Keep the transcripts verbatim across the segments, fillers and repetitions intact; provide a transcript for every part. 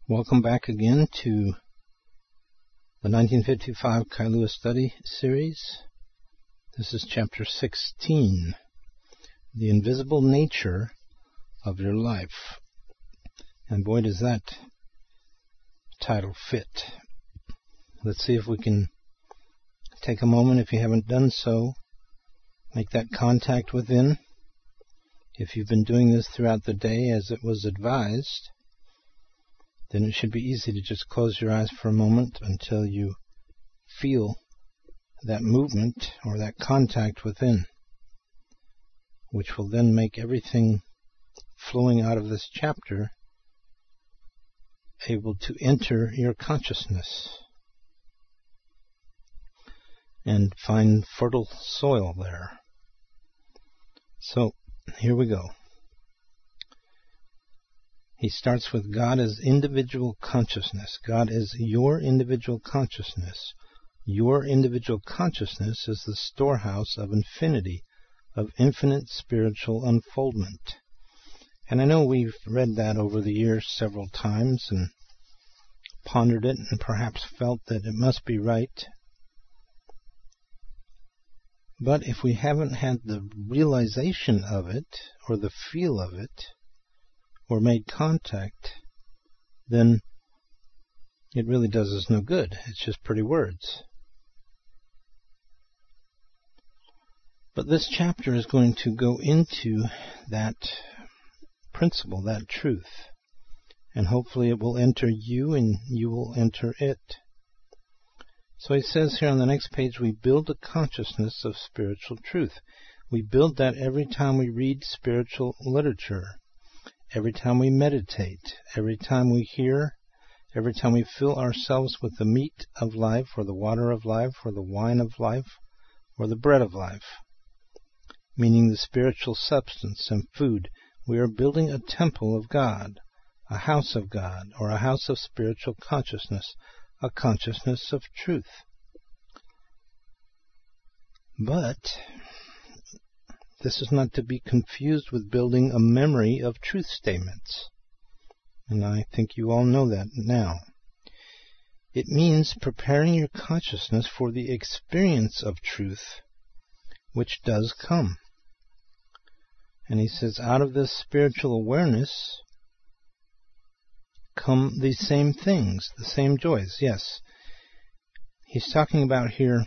Welcome back again to the nineteen fifty-five Kailua Study Series. This is Chapter sixteen, The Invisible Nature of Your Life. And boy, does that title fit. Let's see if we can take a moment, if you haven't done so, make that contact within. If you've been doing this throughout the day as it was advised, then it should be easy to just close your eyes for a moment until you feel that movement or that contact within, which will then make everything flowing out of this chapter able to enter your consciousness and find fertile soil there. So, here we go. He starts with God as individual consciousness. God is your individual consciousness. Your individual consciousness is the storehouse of infinity, of infinite spiritual unfoldment. And I know we've read that over the years several times and pondered it and perhaps felt that it must be right. But if we haven't had the realization of it or the feel of it, or made contact, then it really does us no good. It's just pretty words. But this chapter is going to go into that principle, that truth, and hopefully it will enter you and you will enter it. So he says here on the next page, we build a consciousness of spiritual truth. We build that every time we read spiritual literature. Every time we meditate, every time we hear, every time we fill ourselves with the meat of life, or the water of life, or the wine of life, or the bread of life, meaning the spiritual substance and food, we are building a temple of God, a house of God, or a house of spiritual consciousness, a consciousness of truth. But this is not to be confused with building a memory of truth statements. And I think you all know that now. It means preparing your consciousness for the experience of truth, which does come. And he says, out of this spiritual awareness come these same things, the same joys. Yes, he's talking about here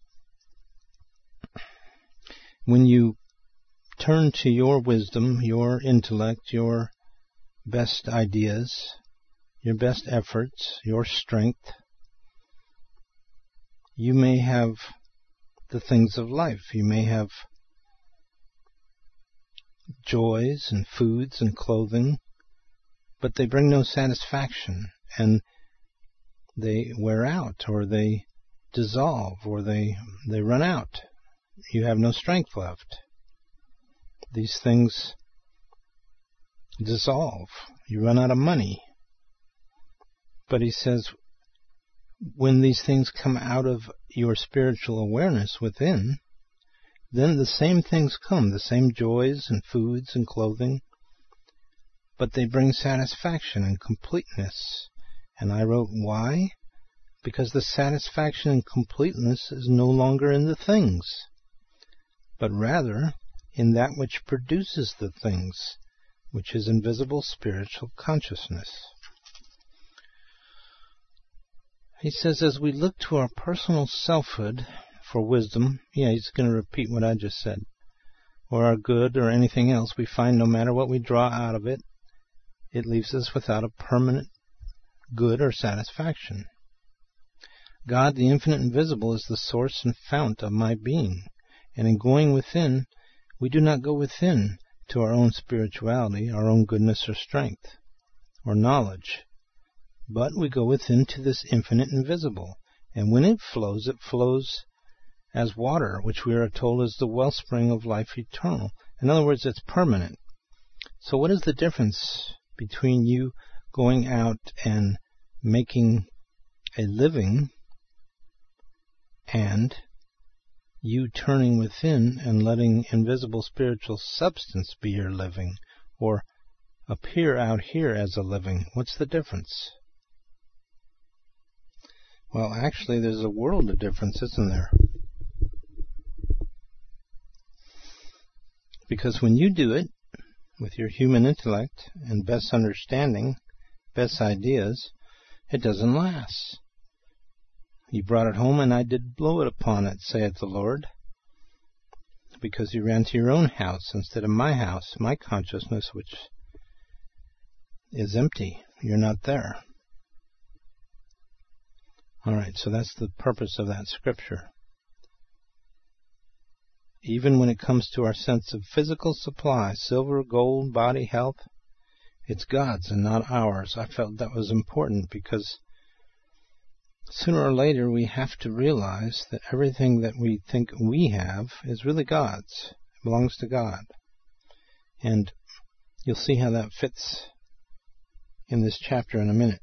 when you turn to your wisdom, your intellect, your best ideas, your best efforts, your strength. You may have the things of life. You may have joys and foods and clothing, but they bring no satisfaction, and they wear out, or they dissolve, or they, they run out. You have no strength left. These things dissolve. You run out of money. But he says, when these things come out of your spiritual awareness within, then the same things come, the same joys and foods and clothing, but they bring satisfaction and completeness. And I wrote, why? Because the satisfaction and completeness is no longer in the things, but rather in that which produces the things, which is invisible spiritual consciousness. He says, as we look to our personal selfhood for wisdom, yeah, he's going to repeat what I just said, or our good or anything else, we find no matter what we draw out of it, it leaves us without a permanent good or satisfaction. God, the infinite invisible, is the source and fount of my being, and in going within, we do not go within to our own spirituality, our own goodness or strength, or knowledge, but we go within to this infinite invisible, and when it flows, it flows as water, which we are told is the wellspring of life eternal. In other words, it's permanent. So what is the difference between you going out and making a living and you turning within and letting invisible spiritual substance be your living, or appear out here as a living? What's the difference? Well, actually, there's a world of difference, isn't there? Because when you do it with your human intellect and best understanding, best ideas, it doesn't last. You brought it home, and I did blow it upon it, saith the Lord, because you ran to your own house instead of my house, my consciousness, which is empty. You're not there. All right, so that's the purpose of that scripture. Even when it comes to our sense of physical supply, silver, gold, body, health, it's God's and not ours. I felt that was important because sooner or later we have to realize that everything that we think we have is really God's. It belongs to God. And you'll see how that fits in this chapter in a minute.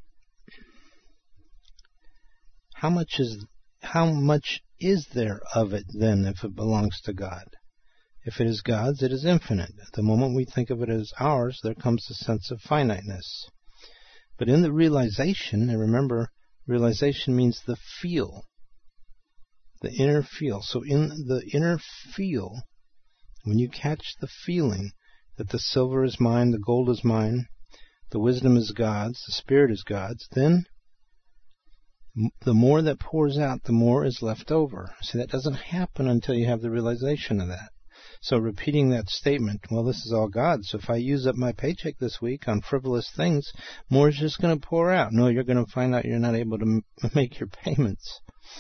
How much is how much is there of it then if it belongs to God? If it is God's, it is infinite. The moment we think of it as ours, there comes a sense of finiteness. But in the realization, and remember, realization means the feel, the inner feel. So in the inner feel, when you catch the feeling that the silver is mine, the gold is mine, the wisdom is God's, the spirit is God's, then the more that pours out, the more is left over. See, that doesn't happen until you have the realization of that. So repeating that statement, well, this is all God, so if I use up my paycheck this week on frivolous things, more is just going to pour out. No, you're going to find out you're not able to m- make your payments.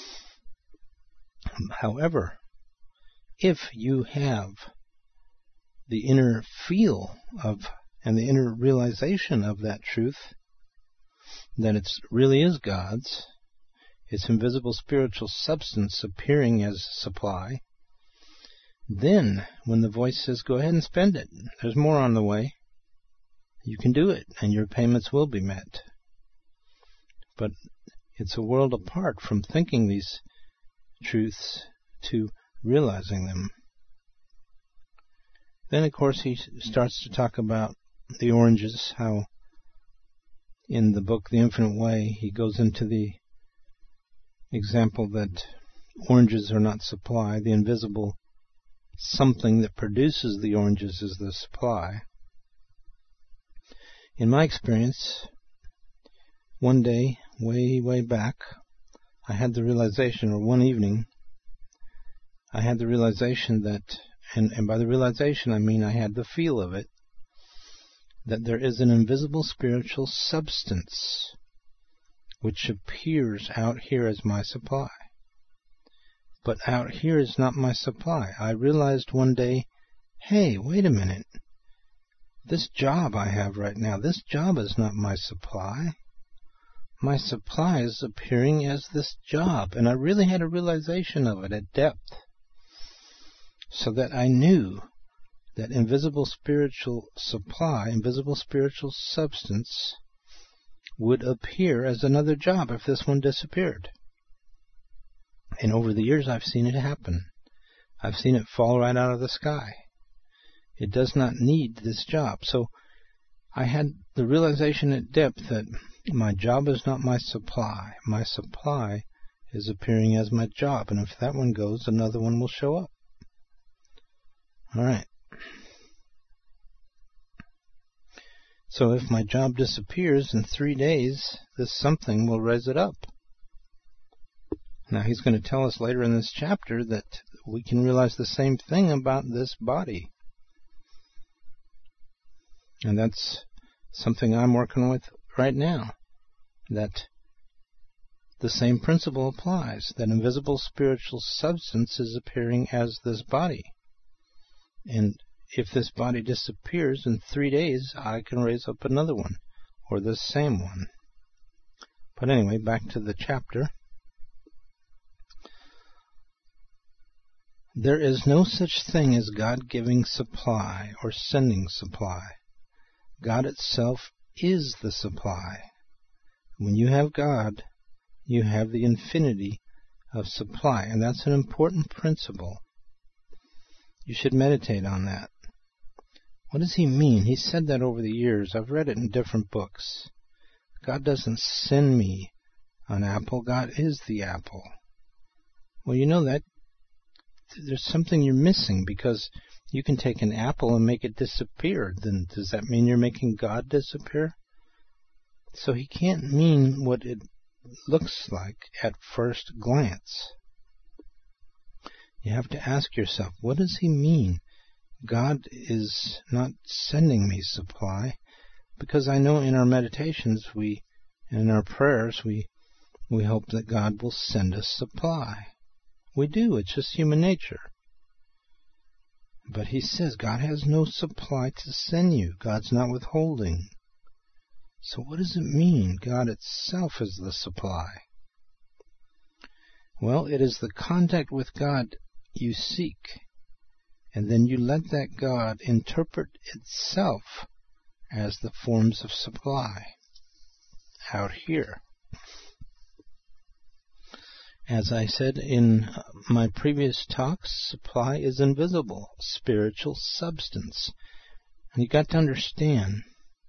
However, if you have the inner feel of and the inner realization of that truth, that it really is God's, its invisible spiritual substance appearing as supply, then when the voice says, go ahead and spend it, there's more on the way, you can do it, and your payments will be met. But it's a world apart from thinking these truths to realizing them. Then, of course, he starts to talk about the oranges, how in the book The Infinite Way, he goes into the example that oranges are not supply. The invisible something that produces the oranges is the supply. In my experience, one day, way, way back, I had the realization, or one evening, I had the realization that, and, and by the realization I mean I had the feel of it, that there is an invisible spiritual substance which appears out here as my supply. But out here is not my supply. I realized one day, hey, wait a minute. This job I have right now, this job is not my supply. My supply is appearing as this job. And I really had a realization of it at depth, so that I knew that invisible spiritual supply, invisible spiritual substance, would appear as another job if this one disappeared. And over the years I've seen it happen. I've seen it fall right out of the sky. It does not need this job. So I had the realization at depth that my job is not my supply. My supply is appearing as my job. And if that one goes, another one will show up. All right. So if my job disappears in three days, this something will raise it up. Now he's going to tell us later in this chapter that we can realize the same thing about this body. And that's something I'm working with right now. That the same principle applies. That invisible spiritual substance is appearing as this body. And if this body disappears in three days, I can raise up another one, or the same one. But anyway, back to the chapter. There is no such thing as God giving supply or sending supply. God itself is the supply. When you have God, you have the infinity of supply, and that's an important principle. You should meditate on that. What does he mean? He said that over the years. I've read it in different books. God doesn't send me an apple. God is the apple. Well, you know that there's something you're missing, because you can take an apple and make it disappear. Then does that mean you're making God disappear? So he can't mean what it looks like at first glance. You have to ask yourself, what does he mean? God is not sending me supply, because I know in our meditations, we, in our prayers, we, we hope that God will send us supply. We do. It's just human nature. But he says God has no supply to send you. God's not withholding. So what does it mean? God itself is the supply. Well, it is the contact with God you seek, and then you let that God interpret itself as the forms of supply out here. As I said in my previous talks, supply is invisible, spiritual substance. And you got to understand,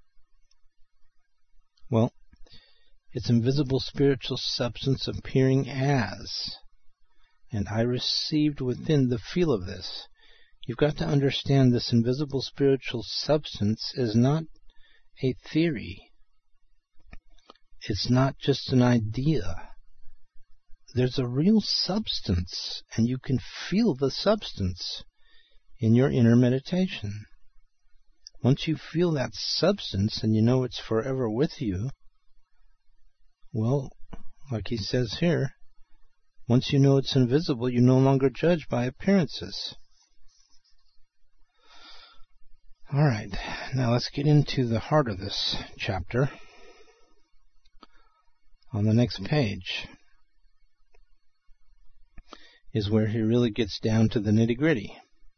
well, it's invisible spiritual substance appearing as, and I received within the feel of this. You've got to understand this invisible spiritual substance is not a theory. It's not just an idea. There's a real substance, and you can feel the substance in your inner meditation. Once you feel that substance and you know it's forever with you, well, like he says here, once you know it's invisible, you no longer judge by appearances. All right, now let's get into the heart of this chapter on the next page. Is where he really gets down to the nitty-gritty.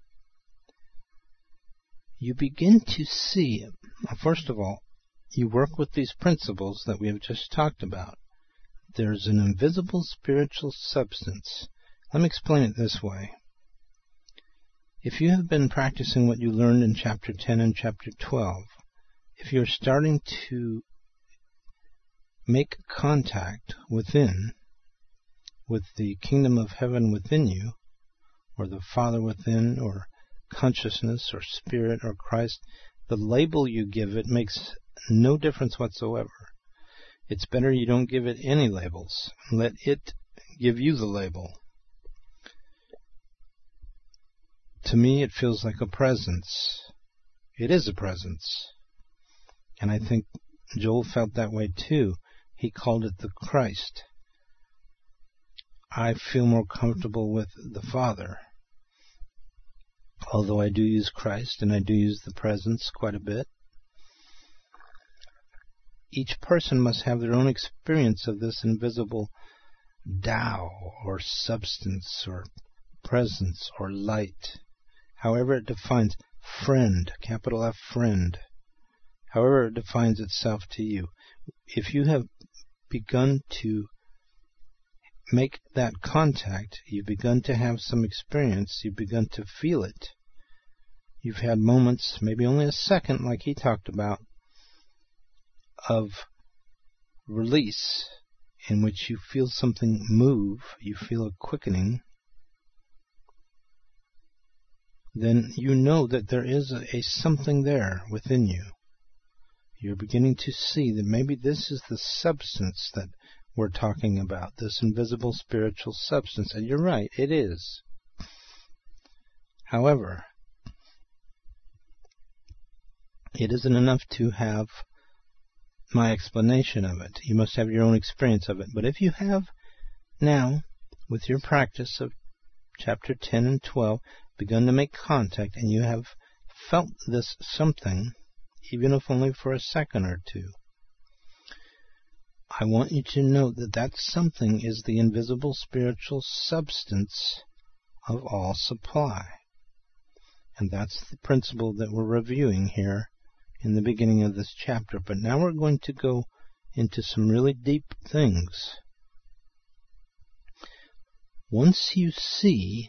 You begin to see, first of all, you work with these principles that we have just talked about. There's an invisible spiritual substance. Let me explain it this way. If you have been practicing what you learned in chapter ten and chapter twelve, if you're starting to make contact within, with the kingdom of heaven within you, or the Father within, or consciousness, or Spirit, or Christ, the label you give it makes no difference whatsoever. It's better you don't give it any labels. Let it give you the label. To me, it feels like a presence. It is a presence. And I think Joel felt that way too. He called it the Christ. I feel more comfortable with the Father, although I do use Christ and I do use the presence quite a bit. Each person must have their own experience of this invisible Tao, or substance, or presence, or light, however it defines friend, capital F friend, however it defines itself to you. If you have begun to make that contact, you've begun to have some experience, you've begun to feel it. You've had moments, maybe only a second, like he talked about, of release, in which you feel something move, you feel a quickening. Then you know that there is a, a something there within you. You're beginning to see that maybe this is the substance that we're talking about, this invisible spiritual substance. And you're right, it is. However, it isn't enough to have my explanation of it. You must have your own experience of it. But if you have now, with your practice of chapter ten and twelve, begun to make contact, and you have felt this something, even if only for a second or two, I want you to know that that something is the invisible spiritual substance of all supply. And that's the principle that we're reviewing here in the beginning of this chapter. But now we're going to go into some really deep things. Once you see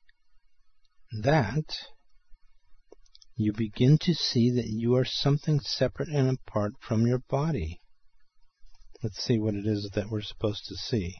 that, you begin to see that you are something separate and apart from your body. Let's see what it is that we're supposed to see.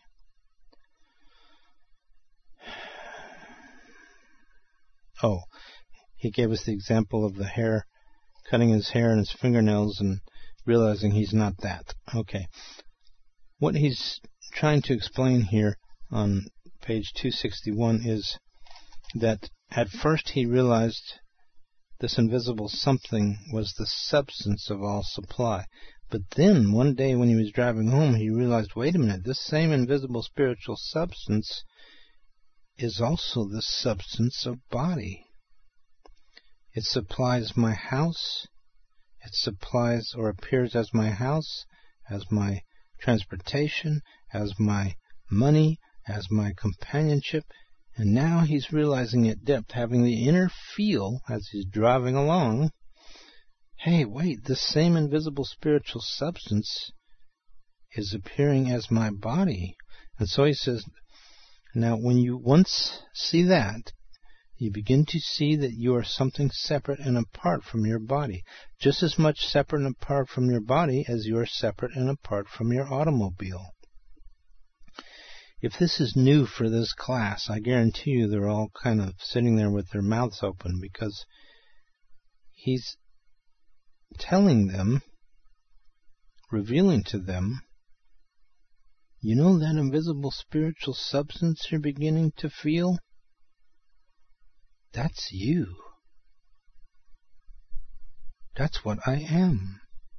Oh, he gave us the example of the hair, cutting his hair and his fingernails and realizing he's not that. Okay. What he's trying to explain here on page two sixty-one is that at first he realized this invisible something was the substance of all supply. But then, one day when he was driving home, he realized, wait a minute, this same invisible spiritual substance is also the substance of body. It supplies my house. It supplies or appears as my house, as my transportation, as my money, as my companionship. And now he's realizing at depth, having the inner feel as he's driving along, hey, wait, this same invisible spiritual substance is appearing as my body. And so he says, now when you once see that, you begin to see that you are something separate and apart from your body. Just as much separate and apart from your body as you are separate and apart from your automobile. If this is new for this class, I guarantee you they're all kind of sitting there with their mouths open, because he's telling them, revealing to them, you know that invisible spiritual substance you're beginning to feel? That's you. That's what I am.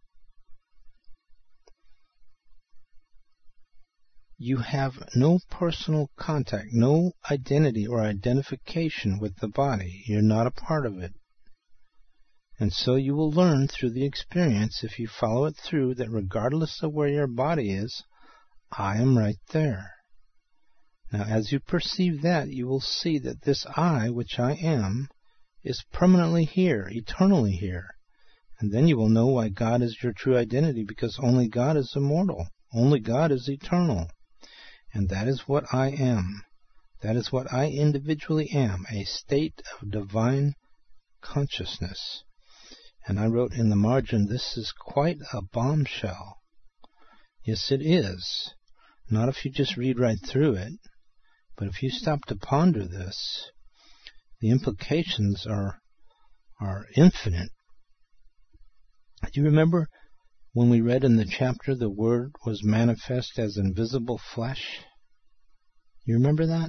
You have no personal contact, no identity or identification with the body. You're not a part of it. And so you will learn through the experience, if you follow it through, that regardless of where your body is, I am right there. Now, as you perceive that, you will see that this I, which I am, is permanently here, eternally here. And then you will know why God is your true identity, because only God is immortal. Only God is eternal. And that is what I am. That is what I individually am, a state of divine consciousness. And I wrote in the margin, this is quite a bombshell. Yes, it is. Not if you just read right through it, but if you stop to ponder this, the implications are are infinite. Do you remember when we read in the chapter the Word was manifest as invisible flesh? You remember that?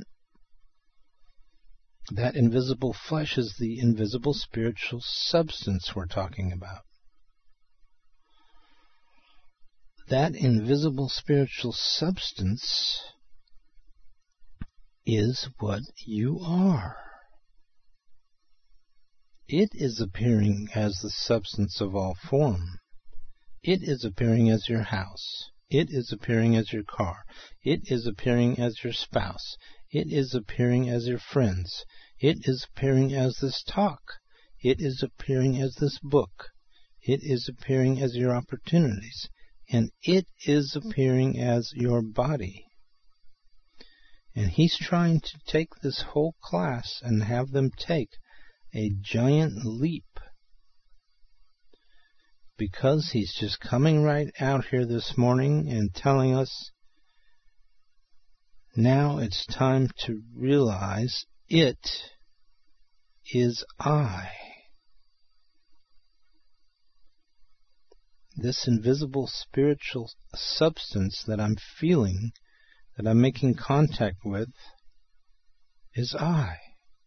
That invisible flesh is the invisible spiritual substance we're talking about. That invisible spiritual substance is what you are. It is appearing as the substance of all form. It is appearing as your house. It is appearing as your car. It is appearing as your spouse. It is appearing as your friends. It is appearing as this talk. It is appearing as this book. It is appearing as your opportunities. And it is appearing as your body. And he's trying to take this whole class and have them take a giant leap, because he's just coming right out here this morning and telling us, now it's time to realize it is I. This invisible spiritual substance that I'm feeling, that I'm making contact with, is I.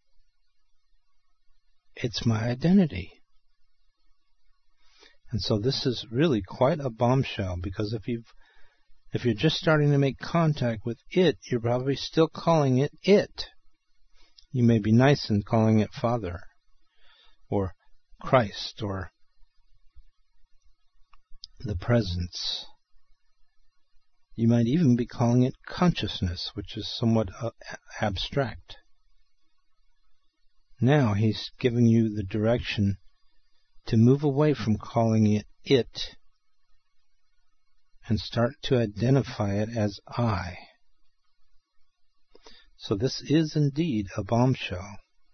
It's my identity. And so this is really quite a bombshell, because if you've if you're just starting to make contact with it, you're probably still calling it it. You may be nice in calling it Father, or Christ, or the Presence. You might even be calling it consciousness, which is somewhat uh, abstract. Now he's giving you the direction to move away from calling it it and start to identify it as I. So this is indeed a bombshell.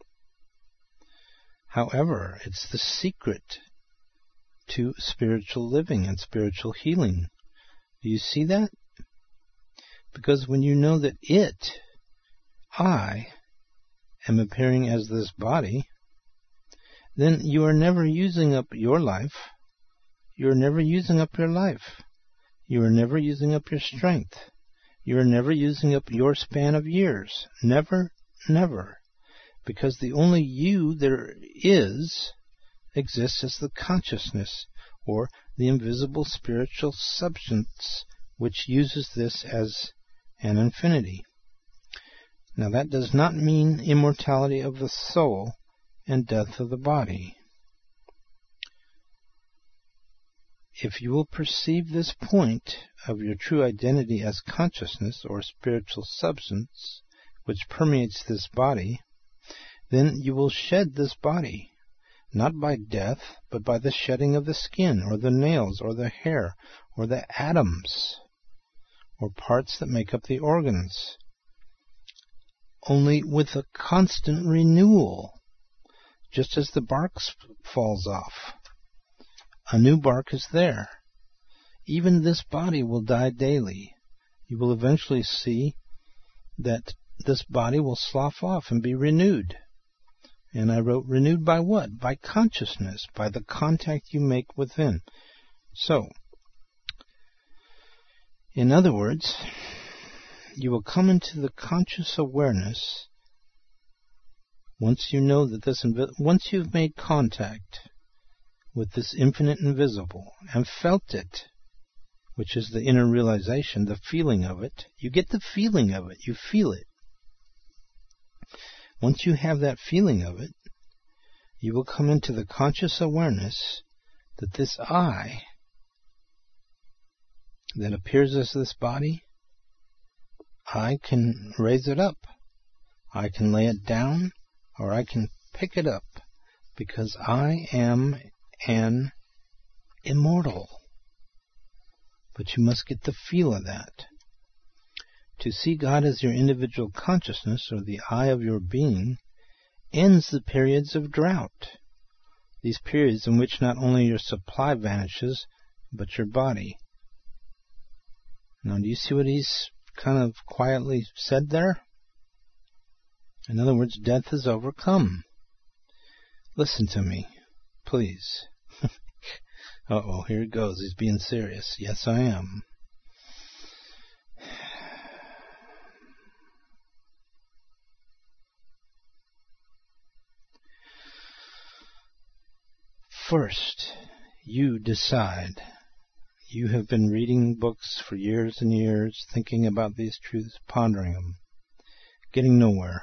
However, it's the secret to spiritual living and spiritual healing. Do you see that? Because when you know that it, I, am appearing as this body, then you are never using up your life. You are never using up your life. You are never using up your strength. You are never using up your span of years. Never, never. Because the only you there is exists as the consciousness, or the invisible spiritual substance, which uses this as an infinity. Now that does not mean immortality of the soul and death of the body. If you will perceive this point of your true identity as consciousness or spiritual substance, which permeates this body, then you will shed this body, not by death, but by the shedding of the skin, or the nails, or the hair, or the atoms, or parts that make up the organs, only with a constant renewal, just as the bark falls off. A new bark is there. Even this body will die daily. You will eventually see that this body will slough off and be renewed. And I wrote, renewed by what? By consciousness, by the contact you make within. So, in other words, you will come into the conscious awareness once you know that this, invi- once you've made contact with this infinite invisible and felt it, which is the inner realization, the feeling of it. You get the feeling of it. You feel it. Once you have that feeling of it, you will come into the conscious awareness that this I that appears as this body, I can raise it up. I can lay it down, or I can pick it up, because I am an immortal. But you must get the feel of that. To see God as your individual consciousness, or the I of your being, ends the periods of drought. These periods in which not only your supply vanishes, but your body. Now, do you see what he's kind of quietly said there? In other words, death is overcome. Listen to me, please. Uh-oh, here it goes. He's being serious. Yes, I am. First, you decide. You have been reading books for years and years, thinking about these truths, pondering them, getting nowhere.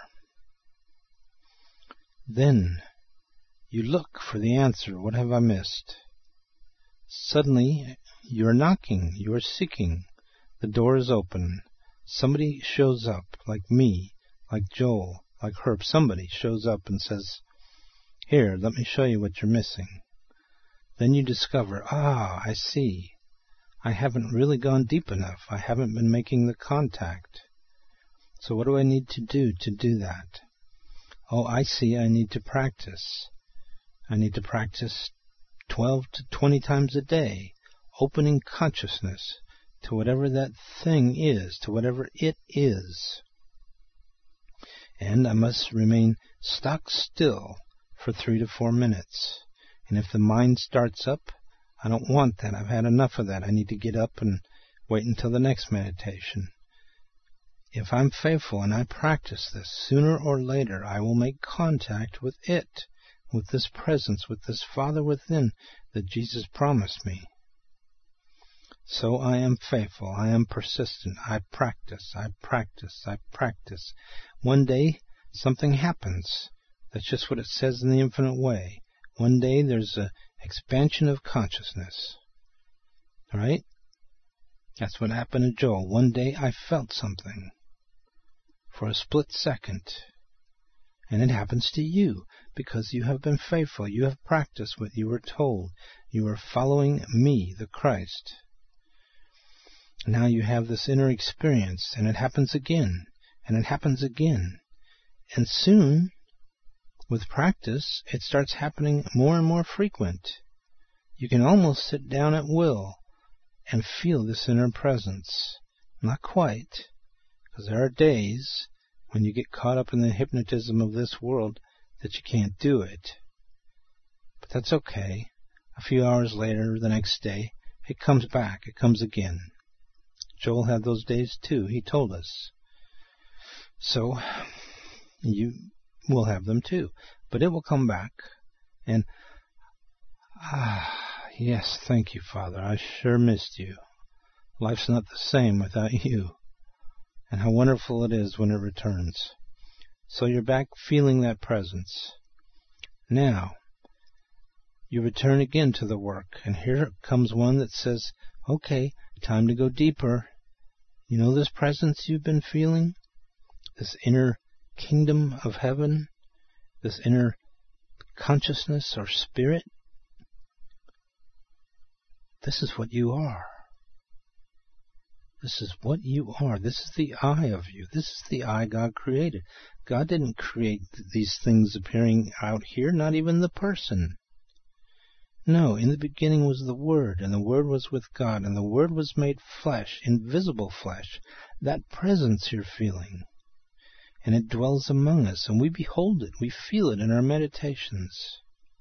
Then, you look for the answer. What have I missed? Suddenly, you are knocking, you are seeking. The door is open. Somebody shows up, like me, like Joel, like Herb. Somebody shows up and says, "Here, let me show you what you're missing." Then you discover, ah, I see. I haven't really gone deep enough. I haven't been making the contact. So what do I need to do to do that? Oh, I see. I need to practice. I need to practice twelve to twenty times a day, opening consciousness to whatever that thing is, to whatever it is. And I must remain stock still for three to four minutes. And if the mind starts up, I don't want that. I've had enough of that. I need to get up and wait until the next meditation. If I'm faithful and I practice this, sooner or later I will make contact with it, with this presence, with this Father within that Jesus promised me. So I am faithful. I am persistent. I practice. I practice. I practice. One day something happens. That's just what it says in the infinite way. One day there's an expansion of consciousness. Right? That's what happened to Joel. One day I felt something for a split second. And it happens to you because you have been faithful. You have practiced what you were told. You are following me, the Christ. Now you have this inner experience, and it happens again, and it happens again. And soon, with practice, it starts happening more and more frequent. You can almost sit down at will and feel this inner presence. Not quite, because there are days when you get caught up in the hypnotism of this world that you can't do it. But that's okay. A few hours later, the next day, it comes back. It comes again. Joel had those days too, he told us. So, you will have them too. But it will come back. And, ah, yes, thank you, Father. I sure missed you. Life's not the same without you. And how wonderful it is when it returns. So you're back feeling that presence. Now, you return again to the work, and here comes one that says, okay, time to go deeper. You know this presence you've been feeling? This inner kingdom of heaven? This inner consciousness or spirit? This is what you are. This is what you are. This is the I of you. This is the I God created. God didn't create these things appearing out here, not even the person. No, in the beginning was the Word, and the Word was with God, and the Word was made flesh, invisible flesh, that presence you're feeling. And it dwells among us, and we behold it, we feel it in our meditations.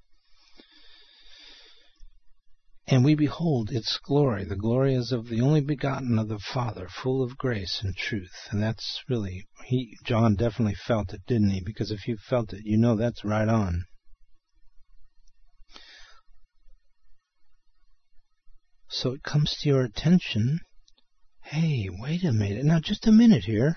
And we behold its glory. The glory is of the only begotten of the Father, full of grace and truth. And that's really, he, John definitely felt it, didn't he? Because if you felt it, you know that's right on. So it comes to your attention, hey, wait a minute, now just a minute here.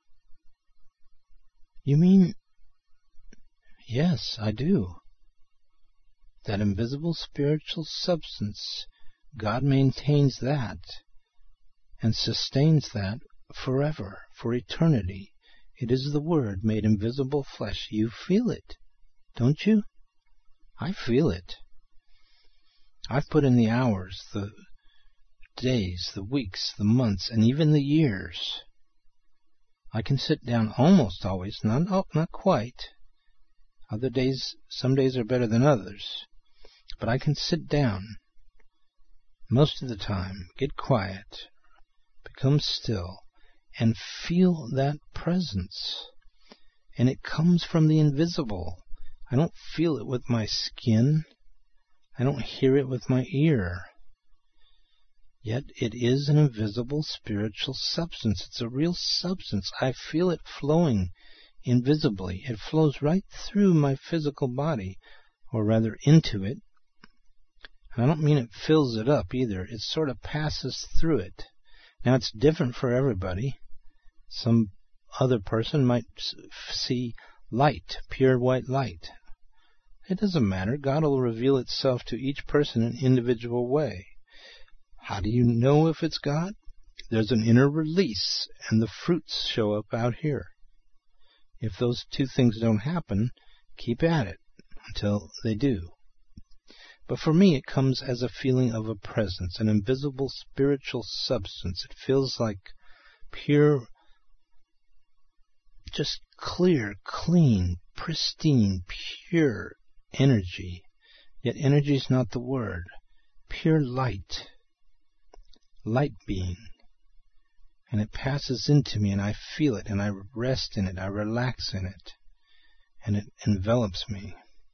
You mean, yes, I do. That invisible spiritual substance, God maintains that and sustains that forever, for eternity. It is the Word made invisible flesh. You feel it, don't you? I feel it. I've put in the hours, the days, the weeks, the months, and even the years. I can sit down almost always, not, oh, not quite. Other days, some days are better than others. But I can sit down most of the time, get quiet, become still, and feel that presence. And it comes from the invisible. I don't feel it with my skin. I don't hear it with my ear. Yet it is an invisible spiritual substance. It's a real substance. I feel it flowing invisibly. It flows right through my physical body, or rather into it. And I don't mean it fills it up either. It sort of passes through it. Now it's different for everybody. Some other person might see light, pure white light. It doesn't matter. God will reveal itself to each person in an individual way. How do you know if it's God? There's an inner release, and the fruits show up out here. If those two things don't happen, keep at it until they do. But for me, it comes as a feeling of a presence, an invisible spiritual substance. It feels like pure, just clear, clean, pristine, pure energy. Yet energy is not the word. Pure light. Light being. And it passes into me, and I feel it, and I rest in it, I relax in it, and it envelops me.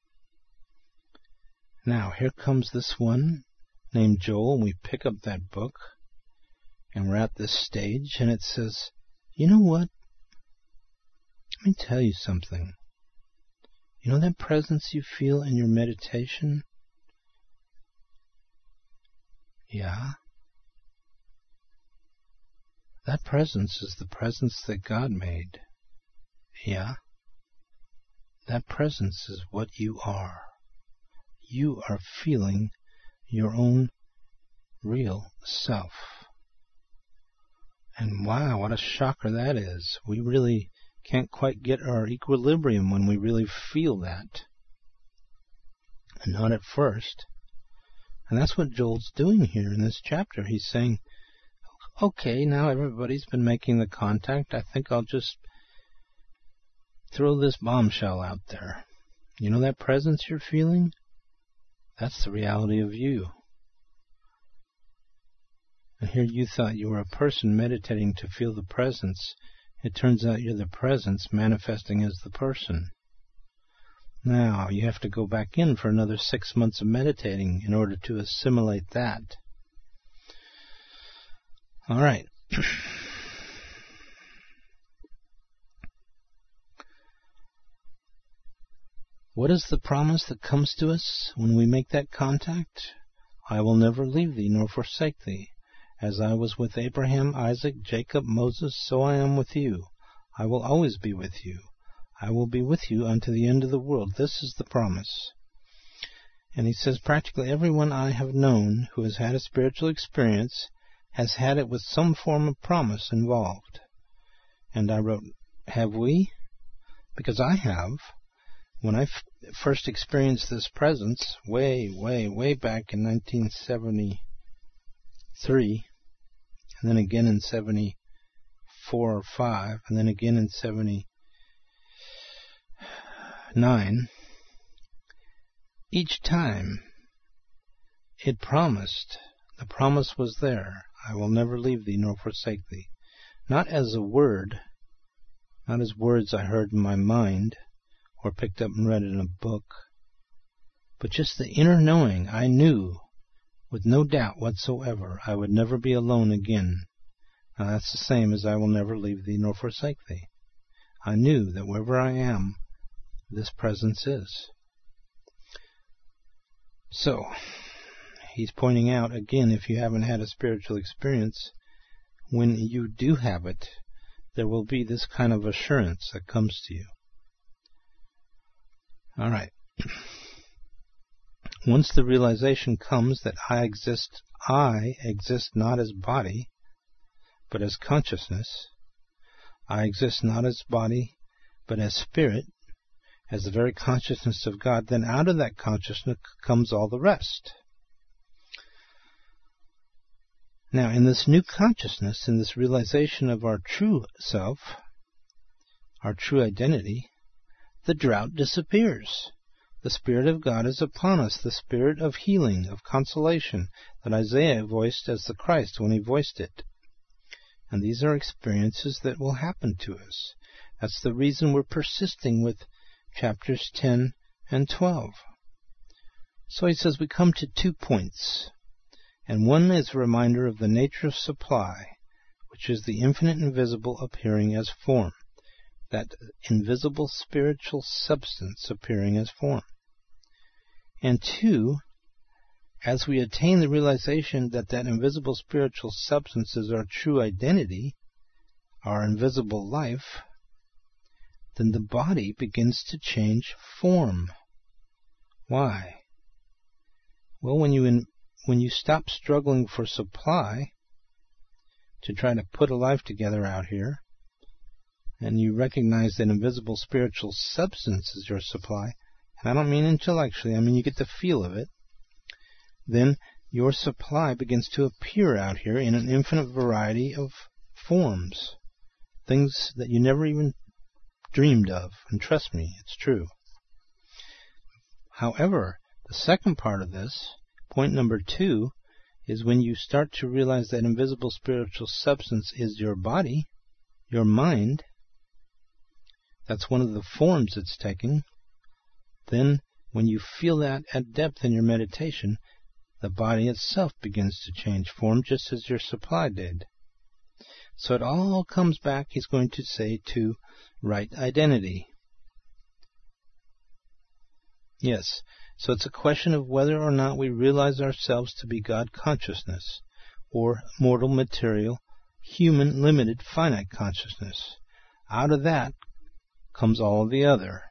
Now, here comes this one named Joel, and we pick up that book, and we're at this stage, and it says, you know what? Let me tell you something. You know that presence you feel in your meditation? Yeah. That presence is the presence that God made. Yeah. That presence is what you are. You are feeling your own real self. And wow, what a shocker that is. We really can't quite get our equilibrium when we really feel that. And not at first. And that's what Joel's doing here in this chapter. He's saying, okay, now everybody's been making the contact. I think I'll just throw this bombshell out there. You know that presence you're feeling? That's the reality of you. And here you thought you were a person meditating to feel the presence. It turns out you're the presence manifesting as the person. Now, you have to go back in for another six months of meditating in order to assimilate that. All right. What is the promise that comes to us when we make that contact? I will never leave thee nor forsake thee. As I was with Abraham, Isaac, Jacob, Moses, so I am with you. I will always be with you. I will be with you unto the end of the world. This is the promise. And he says practically everyone I have known who has had a spiritual experience has had it with some form of promise involved. And I wrote, have we? Because I have. When I f- first experienced this presence, way, way, way back in nineteen seventy-three, and then again in seventy-four or five, and then again in seventy-nine, each time it promised, the promise was there, I will never leave thee nor forsake thee. Not as a word, not as words I heard in my mind, or picked up and read in a book, but just the inner knowing. I knew, with no doubt whatsoever, I would never be alone again. Now that's the same as I will never leave thee nor forsake thee. I knew that wherever I am, this presence is. So, he's pointing out again, if you haven't had a spiritual experience, when you do have it, there will be this kind of assurance that comes to you. All right. Once the realization comes that I exist, I exist not as body, but as consciousness. I exist not as body, but as spirit, as the very consciousness of God. Then out of that consciousness comes all the rest. Now, in this new consciousness, in this realization of our true self, our true identity, the drought disappears. The Spirit of God is upon us, the Spirit of healing, of consolation, that Isaiah voiced as the Christ when he voiced it. And these are experiences that will happen to us. That's the reason we're persisting with chapters ten and twelve. So he says we come to two points. And one is a reminder of the nature of supply, which is the infinite invisible appearing as form. That invisible spiritual substance appearing as form. And two, as we attain the realization that that invisible spiritual substance is our true identity, our invisible life, then the body begins to change form. Why? Well, when you in, when you stop struggling for supply to try to put a life together out here, and you recognize that invisible spiritual substance is your supply, and I don't mean intellectually, I mean you get the feel of it, then your supply begins to appear out here in an infinite variety of forms, things that you never even dreamed of, and trust me, it's true. However, the second part of this, point number two, is when you start to realize that invisible spiritual substance is your body, your mind, that's one of the forms it's taking. Then, when you feel that at depth in your meditation, the body itself begins to change form just as your supply did. So it all comes back, he's going to say, to right identity. Yes, so it's a question of whether or not we realize ourselves to be God consciousness, or mortal, material, human, limited, finite consciousness. Out of that comes all of the other.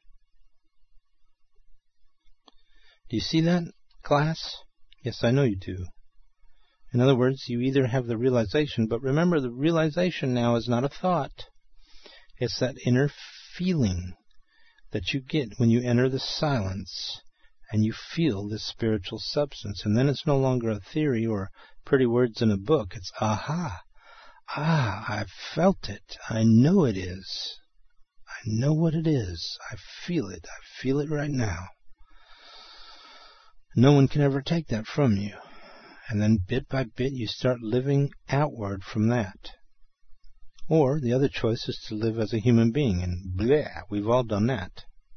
Do you see that, class? Yes, I know you do. In other words, you either have the realization, but remember, the realization now is not a thought. It's that inner feeling that you get when you enter the silence and you feel this spiritual substance. And then it's no longer a theory or pretty words in a book. It's, aha, ah, I've felt it. I know it is. I know what it is. I feel it. I feel it right now. No one can ever take that from you. And then bit by bit you start living outward from that. Or the other choice is to live as a human being, and bleh, we've all done that.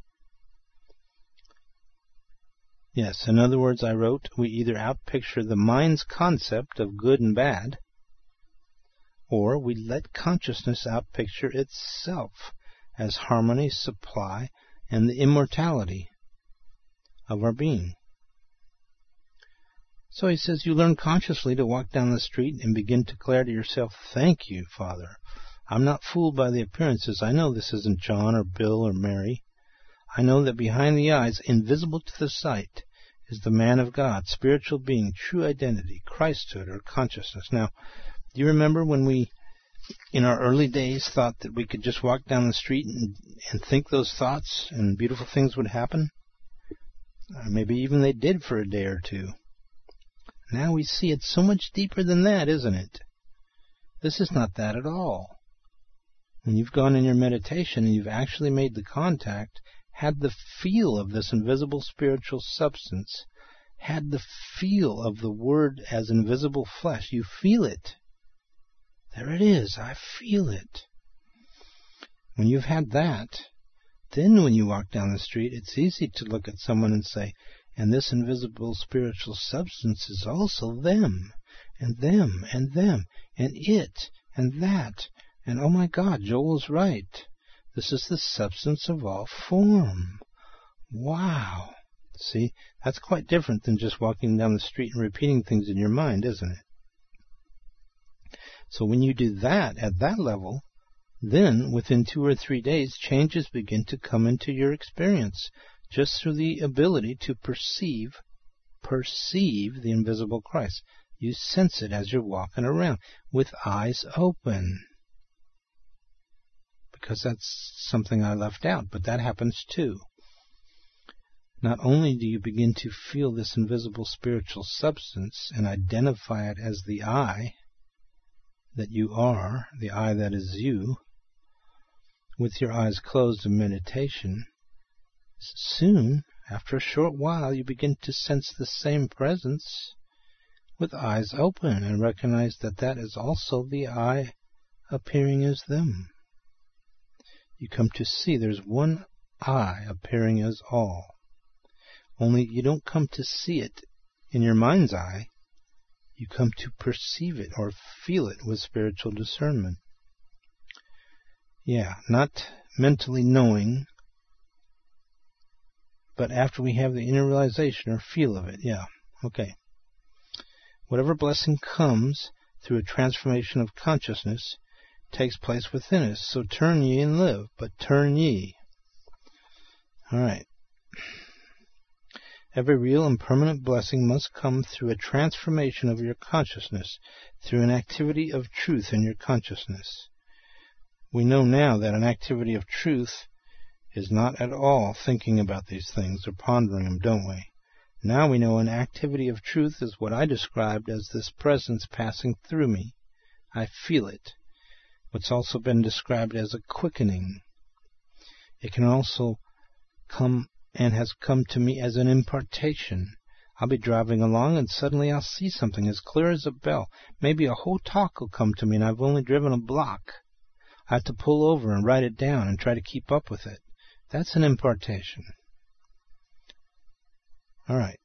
Yes, in other words, I wrote, we either outpicture the mind's concept of good and bad, or we let consciousness outpicture itself as harmony, supply, and the immortality of our being. So he says, you learn consciously to walk down the street and begin to declare to yourself, thank you, Father. I'm not fooled by the appearances. I know this isn't John or Bill or Mary. I know that behind the eyes, invisible to the sight, is the man of God, spiritual being, true identity, Christhood, or consciousness. Now, do you remember when we, in our early days, thought that we could just walk down the street and, and think those thoughts and beautiful things would happen? Uh, maybe even they did for a day or two. Now we see it's so much deeper than that, isn't it? This is not that at all. When you've gone in your meditation and you've actually made the contact, had the feel of this invisible spiritual substance, had the feel of the Word as invisible flesh, you feel it. There it is. I feel it. When you've had that, then when you walk down the street, it's easy to look at someone and say, and this invisible spiritual substance is also them, and them, and them, and it, and that. And oh my God, Joel is right. This is the substance of all form. Wow. See, that's quite different than just walking down the street and repeating things in your mind, isn't it? So when you do that at that level, then within two or three days, changes begin to come into your experience, just through the ability to perceive, perceive the invisible Christ. You sense it as you're walking around with eyes open. Because that's something I left out, but that happens too. Not only do you begin to feel this invisible spiritual substance and identify it as the I that you are, the I that is you, with your eyes closed in meditation, soon, after a short while, you begin to sense the same presence with eyes open and recognize that that is also the I appearing as them. You come to see there's one I appearing as all. Only you don't come to see it in your mind's eye. You come to perceive it or feel it with spiritual discernment. Yeah, not mentally knowing, but after we have the inner realization or feel of it. Yeah, okay. Whatever blessing comes through a transformation of consciousness takes place within us. So turn ye and live, but turn ye. All right. Every real and permanent blessing must come through a transformation of your consciousness, through an activity of truth in your consciousness. We know now that an activity of truth is not at all thinking about these things or pondering them, don't we? Now we know an activity of truth is what I described as this presence passing through me. I feel it. What's also been described as a quickening. It can also come and has come to me as an impartation. I'll be driving along and suddenly I'll see something as clear as a bell. Maybe a whole talk will come to me and I've only driven a block. I have to pull over and write it down and try to keep up with it. That's an impartation. All right.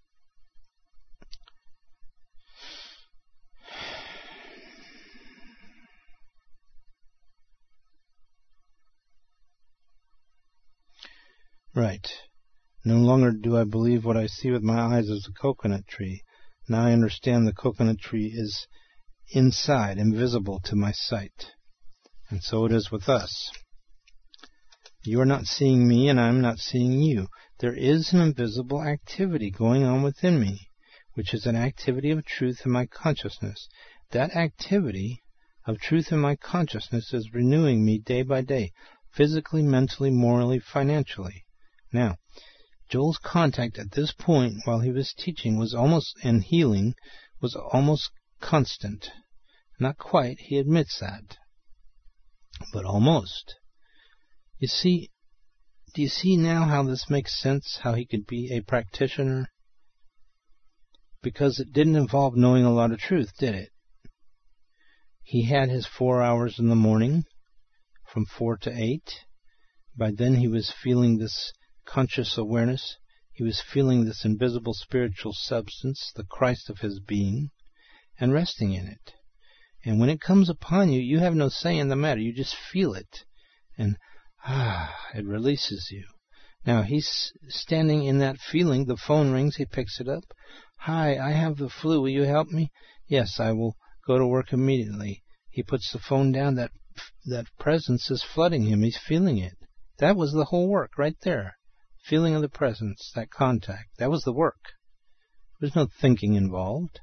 Right. No longer do I believe what I see with my eyes as a coconut tree. Now I understand the coconut tree is inside, invisible to my sight. And so it is with us. You are not seeing me, and I am not seeing you. There is an invisible activity going on within me, which is an activity of truth in my consciousness. That activity of truth in my consciousness is renewing me day by day, physically, mentally, morally, financially. Now, Joel's contact at this point while he was teaching was almost, and healing, was almost constant. Not quite, he admits that. But almost. You see, do you see now how this makes sense, how he could be a practitioner? because it didn't involve knowing a lot of truth, did it? He had his four hours in the morning, from four to eight. By then he was feeling this conscious awareness. He was feeling this invisible spiritual substance, the Christ of his being, and resting in it. And when it comes upon you, you have no say in the matter. You just feel it. And ah, it releases you. Now, he's standing in that feeling. The phone rings. He picks it up. Hi, I have the flu. Will you help me? Yes, I will go to work immediately. He puts the phone down. That that presence is flooding him. He's feeling it. That was the whole work right there. Feeling of the presence, that contact. That was the work. There was no thinking involved.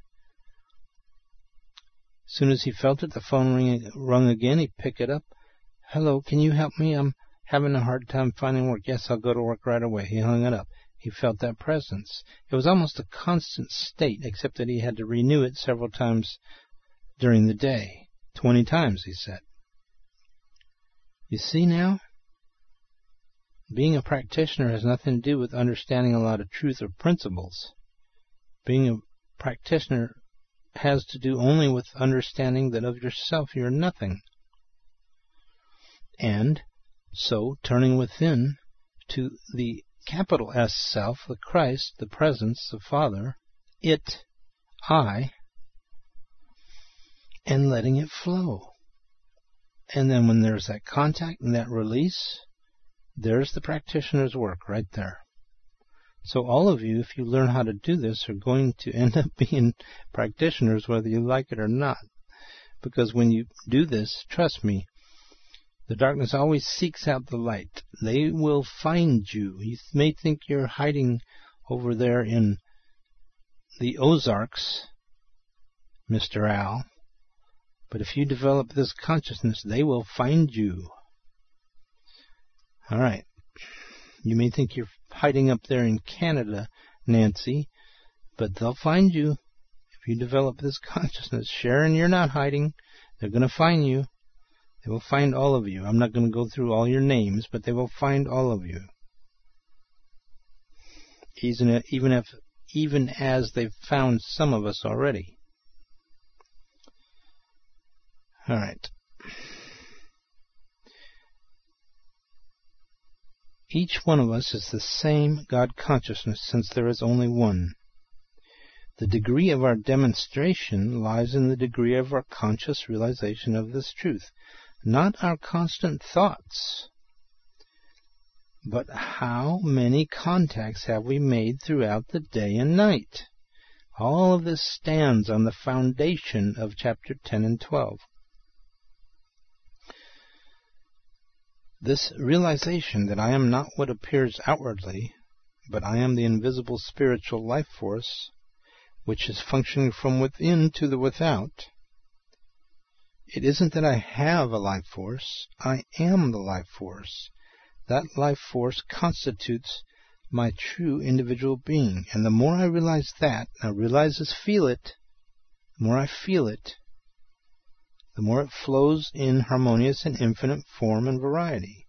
As soon as he felt it, the phone ring, rung again. He picked it up. Hello, can you help me? I'm having a hard time finding work. Yes, I'll go to work right away. He hung it up. He felt that presence. It was almost a constant state, except that he had to renew it several times during the day. Twenty times, he said. You see now? Being a practitioner has nothing to do with understanding a lot of truth or principles. Being a practitioner has to do only with understanding that of yourself you're nothing. And so turning within to the capital S self, the Christ, the presence, the Father, it, I, and letting it flow. And then when there's that contact and that release, there's the practitioner's work right there. So all of you, if you learn how to do this, are going to end up being practitioners whether you like it or not. Because when you do this, trust me, the darkness always seeks out the light. They will find you. You may think you're hiding over there in the Ozarks, Mister Al, but if you develop this consciousness, they will find you. All right. You may think you're hiding up there in Canada, Nancy, but they'll find you if you develop this consciousness. Sharon, you're not hiding. They're going to find you. They will find all of you. I'm not going to go through all your names, but they will find all of you. Even if, even as they've found some of us already. All right. Each one of us is the same God consciousness, since there is only one. The degree of our demonstration lies in the degree of our conscious realization of this truth, not our constant thoughts. But how many contacts have we made throughout the day and night? All of this stands on the foundation of chapter ten and twelve. This realization that I am not what appears outwardly, but I am the invisible spiritual life force, which is functioning from within to the without. It isn't that I have a life force, I am the life force. That life force constitutes my true individual being. And the more I realize that, now realize is feel it, the more I feel it, the more it flows in harmonious and infinite form and variety.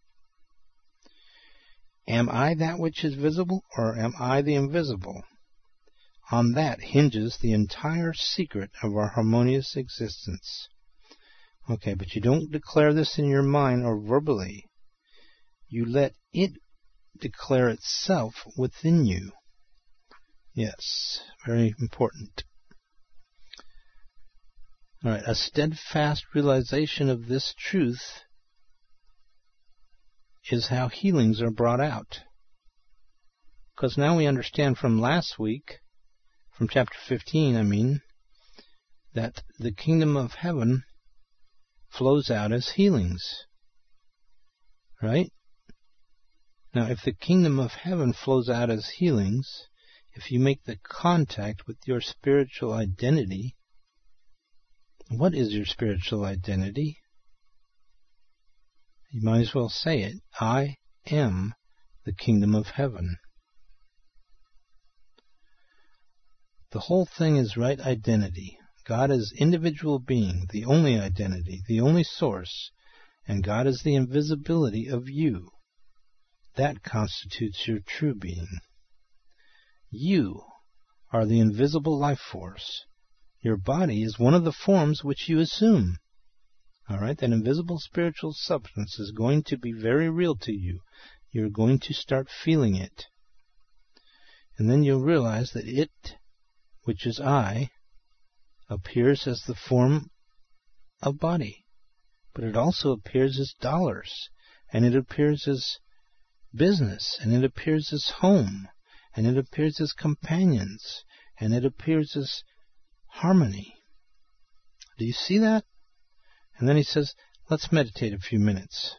Am I that which is visible, or am I the invisible? On that hinges the entire secret of our harmonious existence. Okay, but you don't declare this in your mind or verbally. You let it declare itself within you. Yes, very important. All right, a steadfast realization of this truth is how healings are brought out. Because now we understand from last week, from chapter fifteen, I mean, that the kingdom of heaven flows out as healings. Right? Now, if the kingdom of heaven flows out as healings, if you make the contact with your spiritual identity, what is your spiritual identity? You might as well say it. I am the kingdom of heaven. The whole thing is right identity. God is individual being, the only identity, the only source, and God is the invisibility of you. That constitutes your true being. You are the invisible life force. Your body is one of the forms which you assume. All right, that invisible spiritual substance is going to be very real to you. You're going to start feeling it. And then you'll realize that it, which is I, appears as the form of body. But it also appears as dollars, and it appears as business, and it appears as home, and it appears as companions, and it appears as harmony. Do you see that? And then he says, let's meditate a few minutes.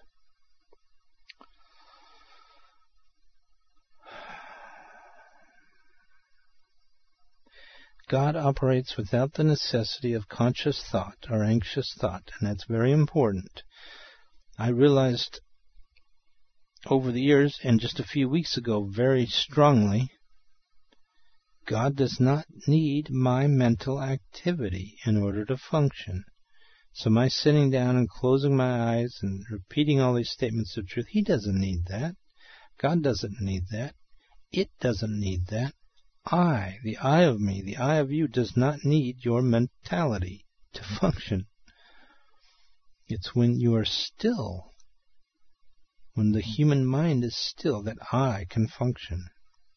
God operates without the necessity of conscious thought or anxious thought, and that's very important. I realized over the years, and just a few weeks ago very strongly, God does not need my mental activity in order to function. So my sitting down and closing my eyes and repeating all these statements of truth, He doesn't need that. God doesn't need that. It doesn't need that. I, the I of me, the I of you, does not need your mentality to function. It's when you are still, when the human mind is still, that I can function.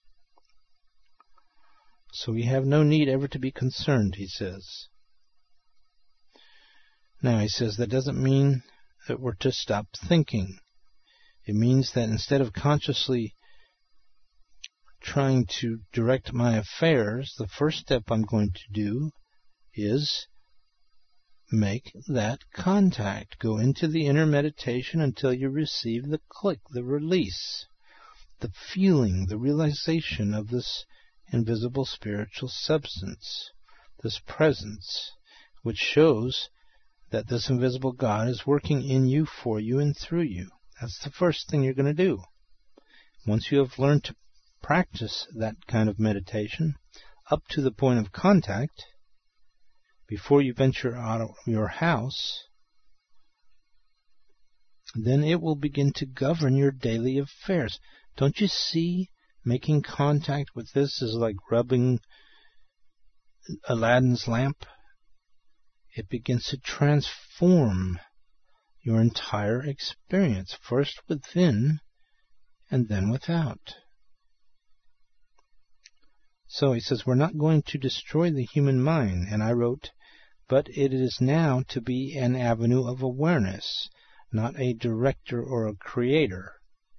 So we have no need ever to be concerned, he says. Now, he says that doesn't mean that we're to stop thinking. It means that instead of consciously trying to direct my affairs, the first step I'm going to do is make that contact. Go into the inner meditation until you receive the click, the release, the feeling, the realization of this invisible spiritual substance, this presence, which shows that this invisible God is working in you, for you, and through you. That's the first thing you're going to do. Once you have learned to practice that kind of meditation up to the point of contact, before you venture out of your house, then it will begin to govern your daily affairs. Don't you see making contact with this is like rubbing Aladdin's lamp? It begins to transform your entire experience, first within and then without. So he says, we're not going to destroy the human mind. And I wrote, but it is now to be an avenue of awareness, not a director or a creator.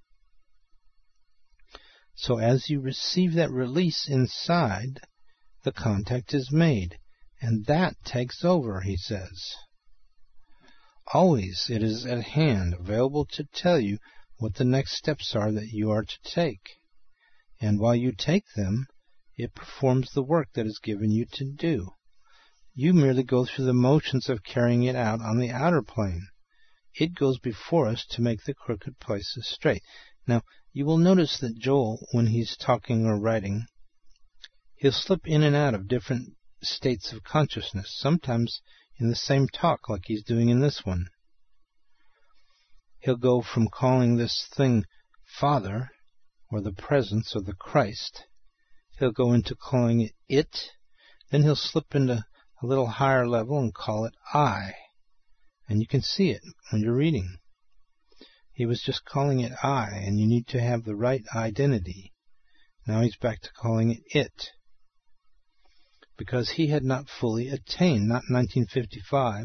So as you receive that release inside, the contact is made. And that takes over, he says. Always it is at hand, available to tell you what the next steps are that you are to take. And while you take them, it performs the work that is given you to do. You merely go through the motions of carrying it out on the outer plane. It goes before us to make the crooked places straight. Now, you will notice that Joel, when he's talking or writing, he'll slip in and out of different states of consciousness, sometimes in the same talk like he's doing in this one. He'll go from calling this thing Father, or the Presence, or the Christ. He'll go into calling it It. Then he'll slip into a little higher level and call it I. And you can see it when you're reading. He was just calling it I, and you need to have the right identity. Now he's back to calling it It, because he had not fully attained, not in nineteen fifty-five.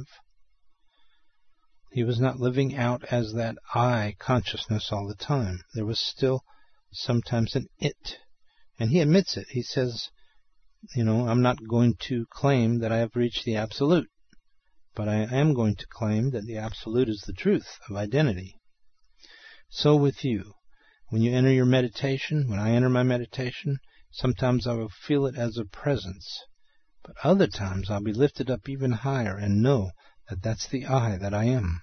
He was not living out as that I consciousness all the time. There was still sometimes an It. And he admits it. He says, you know, I'm not going to claim that I have reached the Absolute, but I am going to claim that the Absolute is the truth of identity. So with you, when you enter your meditation, when I enter my meditation, sometimes I will feel it as a presence. But other times I'll be lifted up even higher and know that that's the I that I am.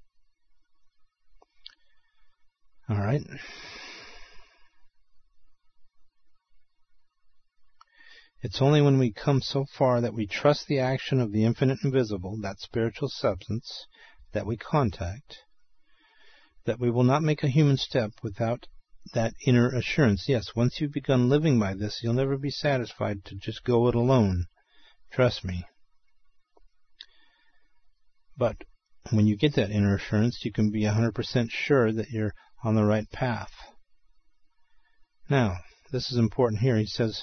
All right. It's only when we come so far that we trust the action of the infinite invisible, that spiritual substance, that we contact, that we will not make a human step without that inner assurance. Yes, once you've begun living by this, you'll never be satisfied to just go it alone. Trust me. But when you get that inner assurance, you can be one hundred percent sure that you're on the right path. Now, this is important here. He says,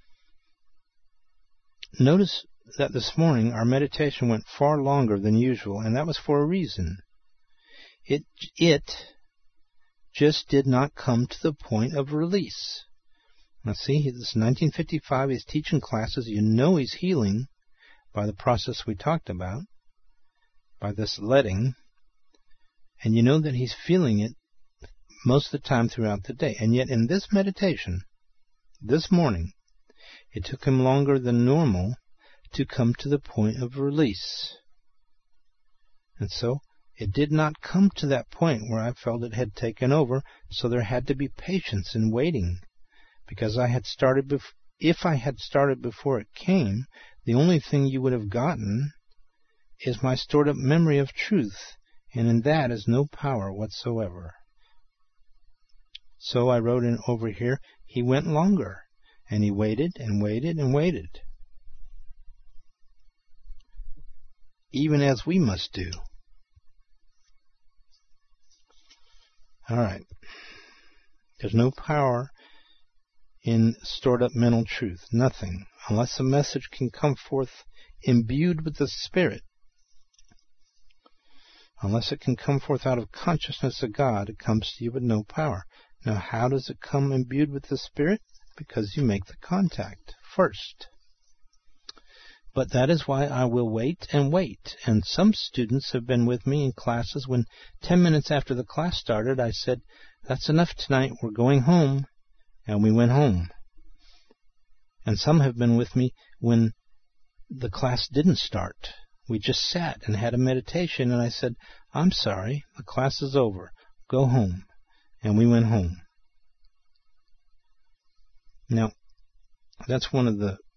notice that this morning our meditation went far longer than usual, and that was for a reason. It, it just did not come to the point of release. Now see, this is nineteen fifty-five, he's teaching classes. You know he's healing by the process we talked about, by this letting, and you know that he's feeling it most of the time throughout the day. And yet in this meditation, this morning, it took him longer than normal to come to the point of release. And so it did not come to that point where I felt it had taken over, so there had to be patience in waiting. Because I had started bef- if I had started before it came, the only thing you would have gotten is my stored up memory of truth, and in that is no power whatsoever. So I wrote in over here, he went longer, and he waited and waited and waited, even as we must do. All right. There's no power in stored up mental truth. Nothing. Unless a message can come forth imbued with the Spirit. Unless it can come forth out of consciousness of God, it comes to you with no power. Now, how does it come imbued with the Spirit? Because you make the contact first. But that is why I will wait and wait. And some students have been with me in classes when ten minutes after the class started, I said, that's enough tonight, we're going home. And we went home. And some have been with me when the class didn't start. We just sat and had a meditation, and I said, I'm sorry, the class is over. Go home. And we went home. Now, that's one of the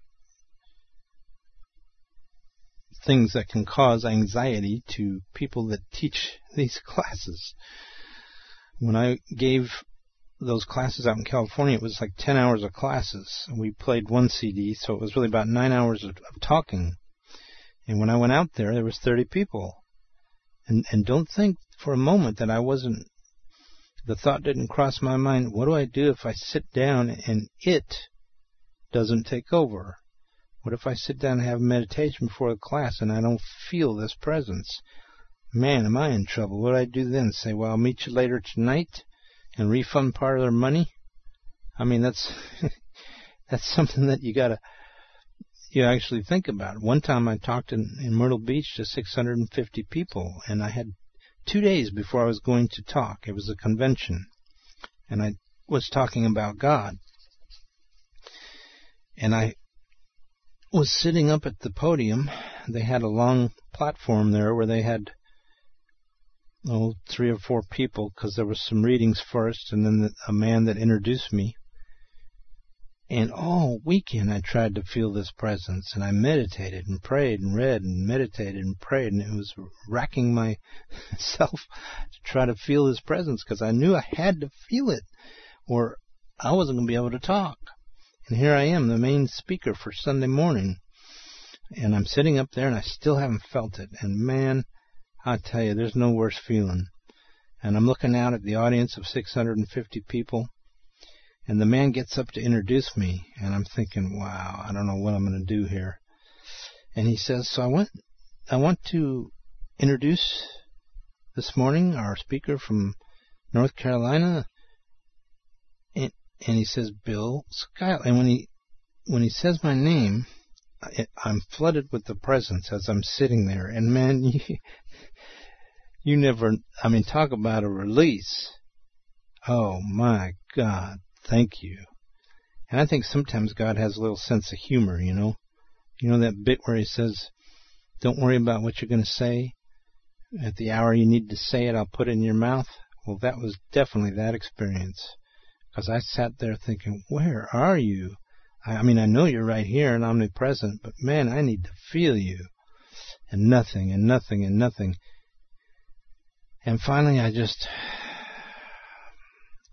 things that can cause anxiety to people that teach these classes. When I gave those classes out in California, it was like ten hours of classes. We played one C D, so it was really about nine hours of, of talking. And when I went out there, there was thirty people. And and don't think for a moment that I wasn't, the thought didn't cross my mind, what do I do if I sit down and it doesn't take over? What if I sit down and have meditation before the class and I don't feel this presence? Man, am I in trouble. What do I do then? Say, well, I'll meet you later tonight and refund part of their money? I mean, that's that's something that you gotta you actually think about. One time I talked in, in Myrtle Beach to six hundred fifty people, and I had two days before I was going to talk. It was a convention, and I was talking about God. And I was sitting up at the podium. They had a long platform there where they had oh, three or four people, because there was some readings first, and then the, a man that introduced me. And all weekend I tried to feel this presence, and I meditated and prayed and read and meditated and prayed, and it was racking myself to try to feel this presence, because I knew I had to feel it, or I wasn't going to be able to talk. And here I am, the main speaker for Sunday morning, and I'm sitting up there, and I still haven't felt it. And man, I tell you, there's no worse feeling. And I'm looking out at the audience of six hundred fifty people, and the man gets up to introduce me, and I'm thinking, wow, I don't know what I'm going to do here. And he says, so I want, I want to introduce this morning our speaker from North Carolina. And, and he says, Bill Schuyler. And when he, when he says my name, I, I'm flooded with the presence as I'm sitting there. And man, you, you never, I mean, talk about a release. Oh my God. Thank you. And I think sometimes God has a little sense of humor, you know. You know that bit where he says, don't worry about what you're going to say. At the hour you need to say it, I'll put it in your mouth. Well, that was definitely that experience. Because I sat there thinking, where are you? I, I mean, I know you're right here and omnipresent, but man, I need to feel you. And nothing, and nothing, and nothing. And finally I just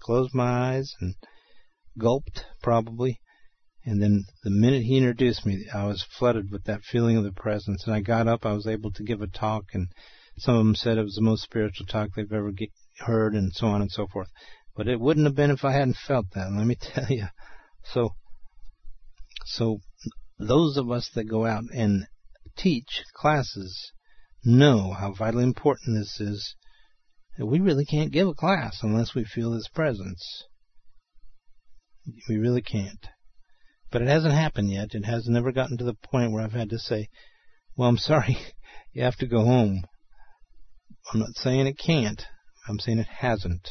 closed my eyes and gulped, probably. And then the minute he introduced me, I was flooded with that feeling of the presence. And I got up, I was able to give a talk, and some of them said it was the most spiritual talk they've ever get, heard, and so on and so forth. But it wouldn't have been if I hadn't felt that, let me tell you. So, so those of us that go out and teach classes know how vitally important this is. That we really can't give a class unless we feel His presence. We really can't. But it hasn't happened yet. It has never gotten to the point where I've had to say, well, I'm sorry, you have to go home. I'm not saying it can't. I'm saying it hasn't.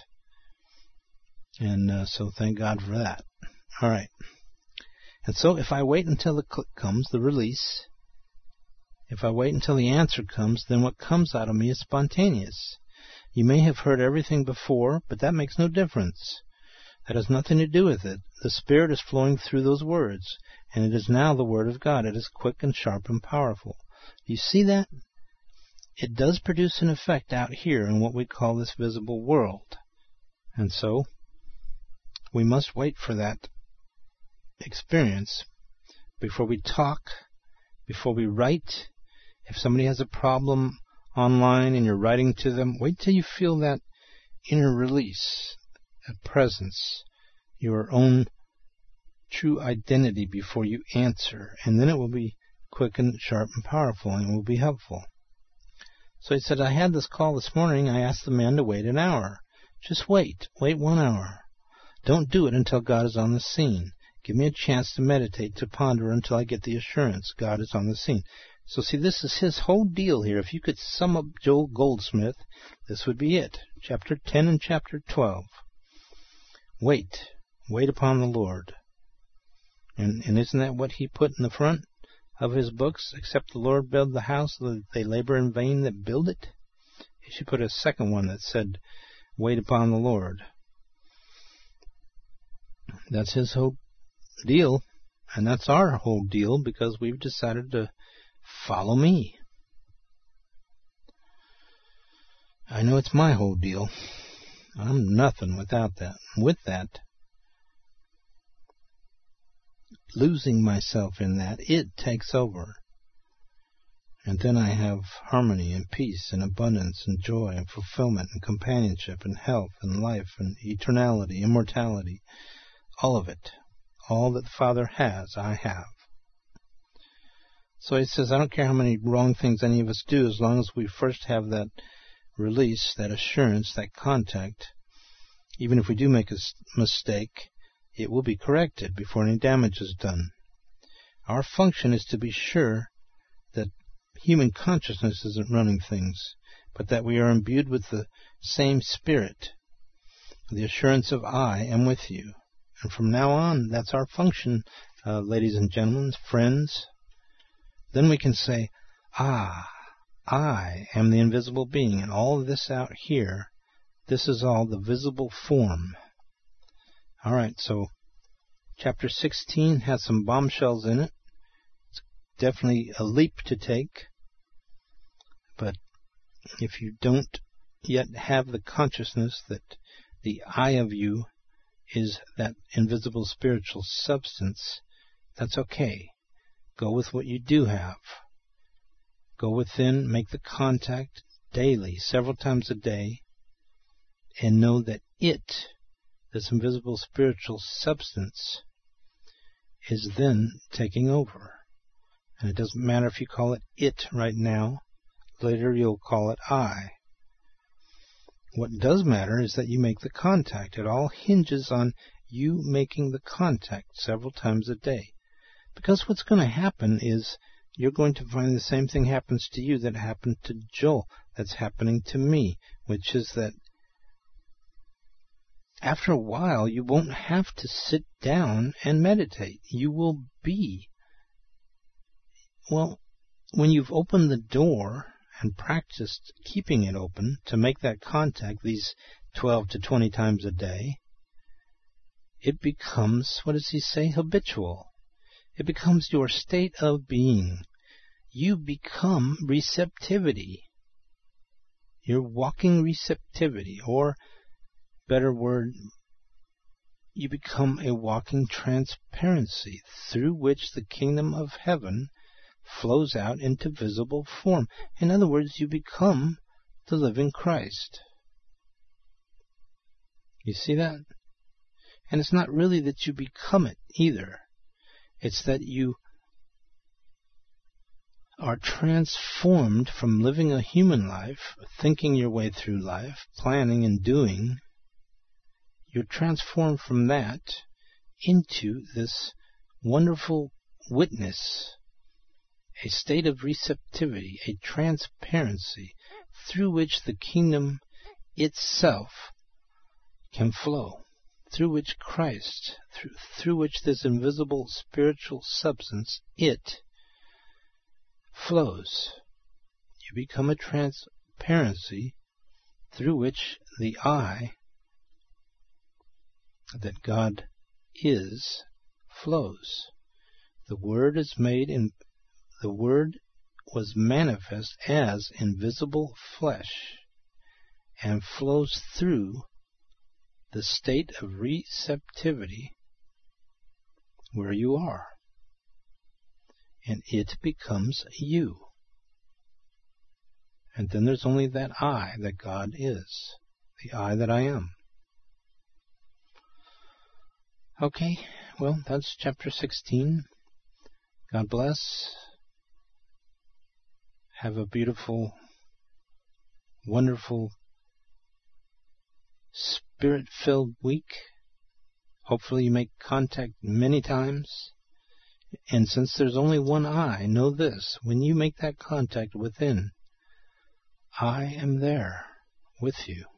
And uh, so thank God for that. All right. And so if I wait until the click comes, the release, if I wait until the answer comes, then what comes out of me is spontaneous. You may have heard everything before, but that makes no difference. That has nothing to do with it. The Spirit is flowing through those words, and it is now the Word of God. It is quick and sharp and powerful. You see that? It does produce an effect out here in what we call this visible world. And so, we must wait for that experience before we talk, before we write. If somebody has a problem online and you're writing to them, wait till you feel that inner release, that presence, your own true identity before you answer, and then it will be quick and sharp and powerful, and it will be helpful. So he said, I had this call this morning. I asked the man to wait an hour. Just wait. Wait one hour. Don't do it until God is on the scene. Give me a chance to meditate, to ponder until I get the assurance God is on the scene. So see, this is his whole deal here. If you could sum up Joel Goldsmith, this would be it. Chapter ten and chapter twelve. Wait. Wait upon the Lord. And, and isn't that what he put in the front of his books? Except the Lord build the house, they labor in vain that build it. He should put a second one that said, wait upon the Lord. That's his whole deal. And that's our whole deal, because we've decided to follow me. I know it's my whole deal. I'm nothing without that. With that, losing myself in that, it takes over. And then I have harmony and peace and abundance and joy and fulfillment and companionship and health and life and eternality, immortality. All of it. All that the Father has, I have. So he says, I don't care how many wrong things any of us do, as long as we first have that release, that assurance, that contact. Even if we do make a mistake, it will be corrected before any damage is done. Our function is to be sure that human consciousness isn't running things, but that we are imbued with the same Spirit, the assurance of I am with you. And from now on, that's our function, uh, ladies and gentlemen, friends. Then we can say, ah, I am the invisible being, and all of this out here, this is all the visible form. All right, so chapter sixteen has some bombshells in it. It's definitely a leap to take. But if you don't yet have the consciousness that the I of you is that invisible spiritual substance, that's okay. Go with what you do have. Go within, make the contact daily, several times a day, and know that it, this invisible spiritual substance, is then taking over. And it doesn't matter if you call it it right now. Later you'll call it I. What does matter is that you make the contact. It all hinges on you making the contact several times a day. Because what's going to happen is you're going to find the same thing happens to you that happened to Joel, that's happening to me, which is that after a while you won't have to sit down and meditate. You will be. Well, when you've opened the door and practiced keeping it open to make that contact these twelve to twenty times a day, it becomes, what does he say, habitual. It becomes your state of being. You become receptivity. You're walking receptivity, or, better word, you become a walking transparency through which the kingdom of heaven flows out into visible form. In other words, you become the living Christ. You see that? And it's not really that you become it either. It's that you are transformed from living a human life, thinking your way through life, planning and doing. You're transformed from that into this wonderful witness, a state of receptivity, a transparency through which the kingdom itself can flow, through which Christ, through, through which this invisible spiritual substance, it, flows. You become a transparency through which the I that God is flows. The Word is made in the Word was manifest as invisible flesh and flows through the state of receptivity where you are. And it becomes you. And then there's only that I that God is, the I that I am. Okay, well, that's chapter sixteen. God bless. Have a beautiful, wonderful, spirit-filled week. Hopefully you make contact many times. And since there's only one I, know this: when you make that contact within, I am there with you.